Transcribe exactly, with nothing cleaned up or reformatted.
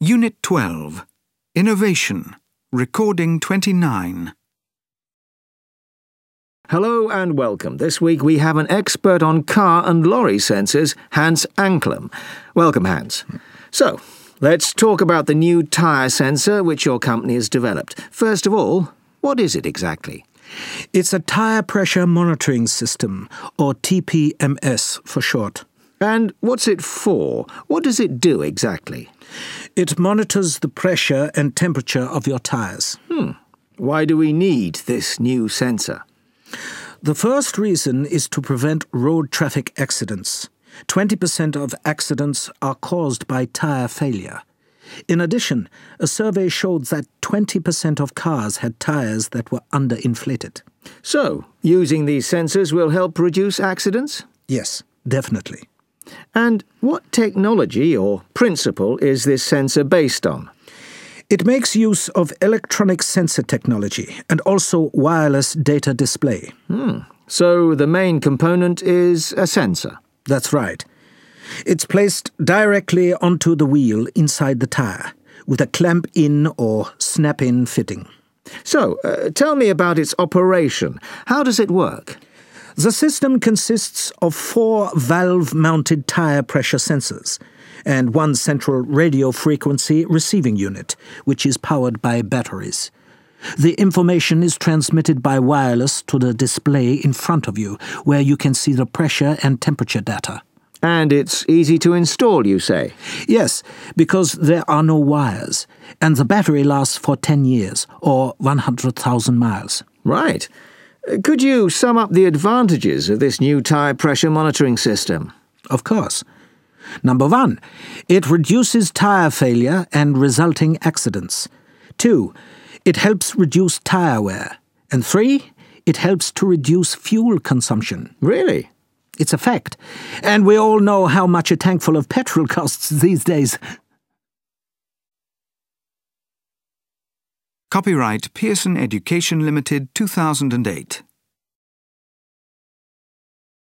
Unit twelve. Innovation. Recording twenty-nine. Hello and welcome. This week we have an expert on car and lorry sensors, Hans Anklem. Welcome, Hans. So, let's talk about the new tyre sensor which your company has developed. First of all, what is it exactly? It's a tyre pressure monitoring system, or T P M S for short. And what's it for? What does it do exactly? It monitors the pressure and temperature of your tyres. Hmm. Why do we need this new sensor? The first reason is to prevent road traffic accidents. twenty percent of accidents are caused by tyre failure. In addition, a survey showed that twenty percent of cars had tyres that were underinflated. So, using these sensors will help reduce accidents? Yes, definitely. And what technology or principle is this sensor based on? It makes use of electronic sensor technology and also wireless data display. Hmm. So the main component is a sensor? That's right. It's placed directly onto the wheel inside the tyre, with a clamp-in or snap-in fitting. So, uh, tell me about its operation. How does it work? The system consists of four valve-mounted tyre pressure sensors and one central radio frequency receiving unit, which is powered by batteries. The information is transmitted by wireless to the display in front of you, where you can see the pressure and temperature data. And it's easy to install, you say? Yes, because there are no wires, and the battery lasts for ten years, or one hundred thousand miles. Right. Could you sum up the advantages of this new tyre pressure monitoring system? Of course. Number one, it reduces tyre failure and resulting accidents. Two, it helps reduce tyre wear. And three, it helps to reduce fuel consumption. Really? It's a fact. And we all know how much a tank full of petrol costs these days. Copyright Pearson Education Limited two thousand eight.